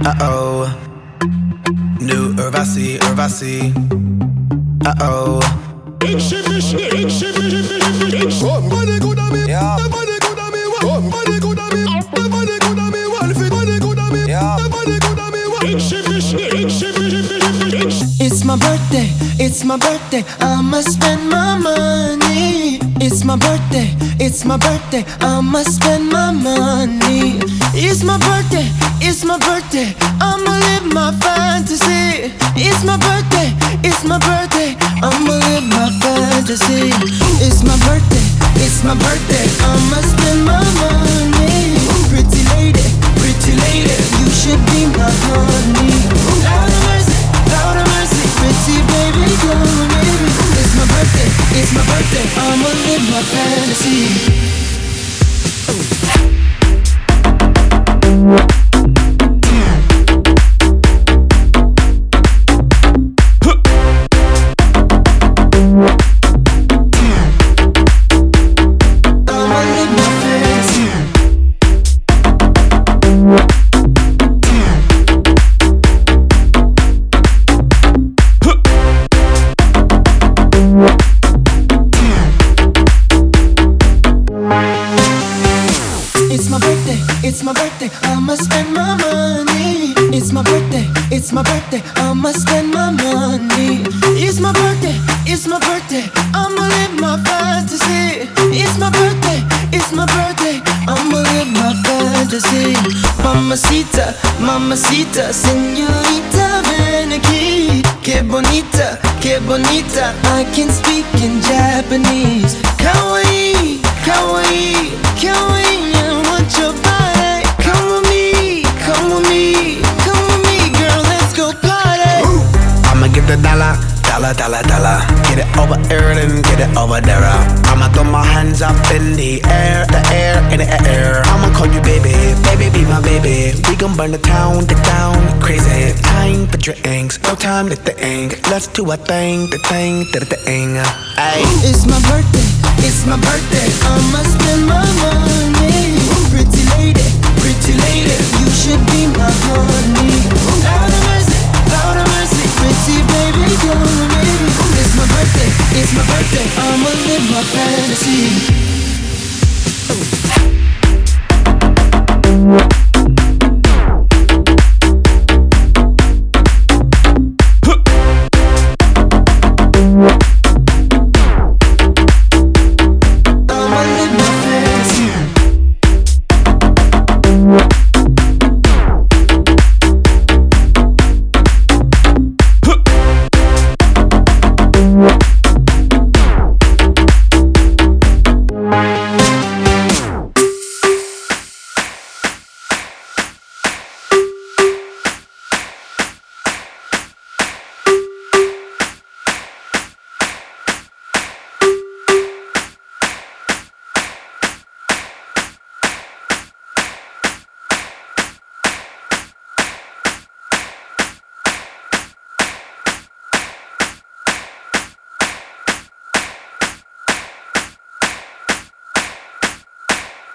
Uh-oh. New Urvasi, Urvasi. Uh-oh. Somebody good at me, Yeah. somebody good at me, somebody good at me, somebody good at me, one fit, somebody good at me, Yeah. somebody good at me, It's my birthday, it's my birthday, I'ma spend my money. It's my birthday, it's my birthday, I'ma spend my money. It's my birthday, it's my birthday, I'ma live my fantasy. It's my birthday, it's my birthday, I'ma live my fantasy. It's my birthday, it's my birthday, I'ma spend my money. Pretty lady, you should be my honey. Lord of mercy, pretty baby, come on, baby. It's my birthday, I'ma live my fantasy. It's my birthday, I'ma spend my money. It's my birthday, it's my birthday, I'ma spend my money. It's my birthday, I'ma live my fantasy. It's my birthday, I'ma live my fantasy. Mamacita, mamacita, señorita, ven aquí. Que bonita, I can speak in Japanese. Kawaii, kawaii, kawaii, I want your body. Come with me, come with me, come with me, girl, let's go party. I'ma give the dollar. Get it over here, then get it over there. I'ma throw my hands up in the air, in the air. I'ma call you baby, baby, be my baby. We gon' burn the town crazy. Time for drinks, no time to think. Let's do a thing, the thing. Ay. It's my birthday, I'ma spend my money. Pretty